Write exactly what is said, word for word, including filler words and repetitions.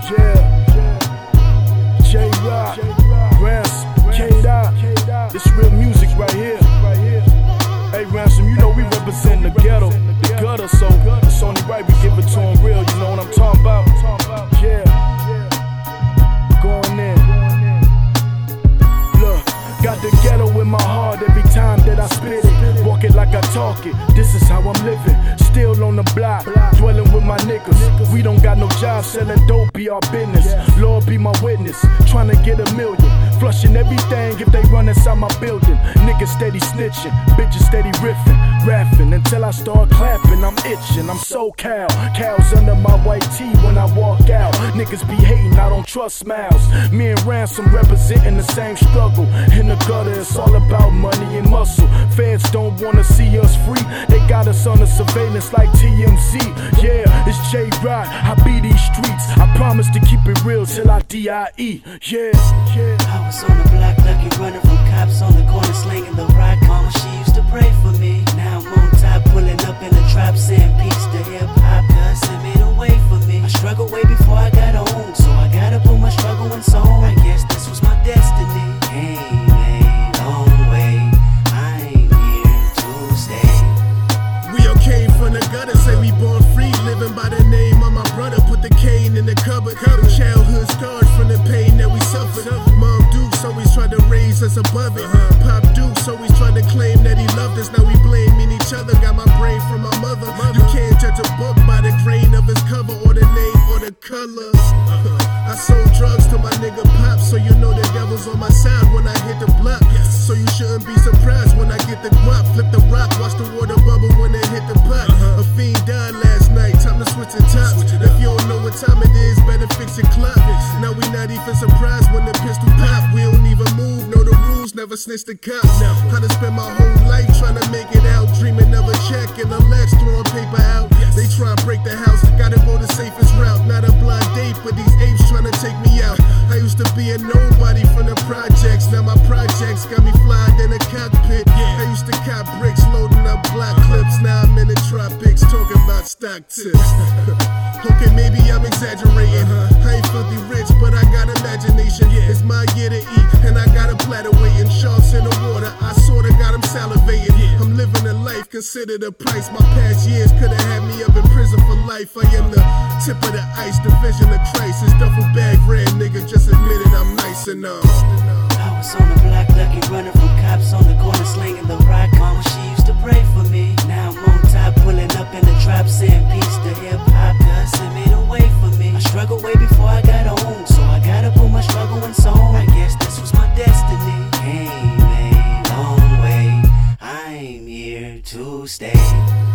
Yeah, J-Rock, Ransom, K-Dot, this real music right here. Hey Ransom, you know we represent the ghetto, the gutter, so it's only right we give it to them real, you know what I'm talking about? Yeah, going in. Look, got the ghetto in my heart every time that I spit it. Walk it like I talk it, this is how I'm living. Still on the block, dwelling with my niggas. We don't got no job, selling dope be our business. Lord be my witness, trying to get a million. Flushing everything if they run inside my building. Niggas steady snitching, bitches steady riffing, rapping until I start clapping. I'm itching, I'm so cow. Cows under my white tee when I walk out. Niggas be hating, I don't trust smiles. Me and Ransom representing the same struggle. In the gutter, it's all about money and muscle. Feds don't wanna see us free, they got us on the surveillance like T M Z. Yeah, it's J-Rock, I be these streets. I promise to keep it real till I D I E. Yeah, yeah. I was on the block lucky, running from cops on the corner, slinging the rock. Mama, she used to pray for me. Now I'm on top, pulling up in the trap, saying peace to hip hop. Cause it made a way for me. I struggled way before I got on, so I gotta put my struggle in song. I guess this was my destiny. Came a long way, I'm here to stay. We all came from the gutter, say we born free, living by the name of my brother. Put the cane in the cupboard, covered childhood scars from the pain that we suffered. Mom Dukes always tried to raise us above it. Pop Dukes always tried to claim that he loved us. Now we blaming each other. Got my brain from my mother. You can't judge a book by the grain of its cover or the name or the color. I sold drugs to my nigga Pop, so you know the devil's on my side when I hit the block. So you shouldn't be surprised when I get the guap. Flip the rock, watch the water bubble when it hit the pot. A fiend died last night, time to switch the tops. If you don't know what time it is, better fix your clock. Now we not even surprised when the pistol pop. We don't even move, know the rules, never snitch the cops. How to spend my whole life trying to make it out, dreaming of a check and a legs throwing paper out. They try and break the house, gotta go the safest route. Not a blind date, but these apes trying to take me out. I used to be a nobody from the projects, now my projects got me flying in a cockpit. I used to cop bricks, loading up block clips. Now I'm in the tropics, talking about stock tips. Okay, maybe I'm exaggerating. I ain't filthy rich, but I got imagination. It's my year to eat, and I got a platter waiting. Sharks in the water, I sorta got them salivating. I'm living a life, consider the price. My past years could've had me up in prison for life. I am the tip of the ice, the vision of Christ. This duffel bag red, nigga, just admit it, I'm nice enough. I was on the block lucky, running from cops on the corner, slinging the rock. Mama, she used to pray for me. Now I'm on top, pulling up in the trap, saying peace to hip hop. Cause it made a way for me. I struggled way before I got on, so I gotta put my struggle in song. I guess this was my destiny. Came a long way, I'm here to stay.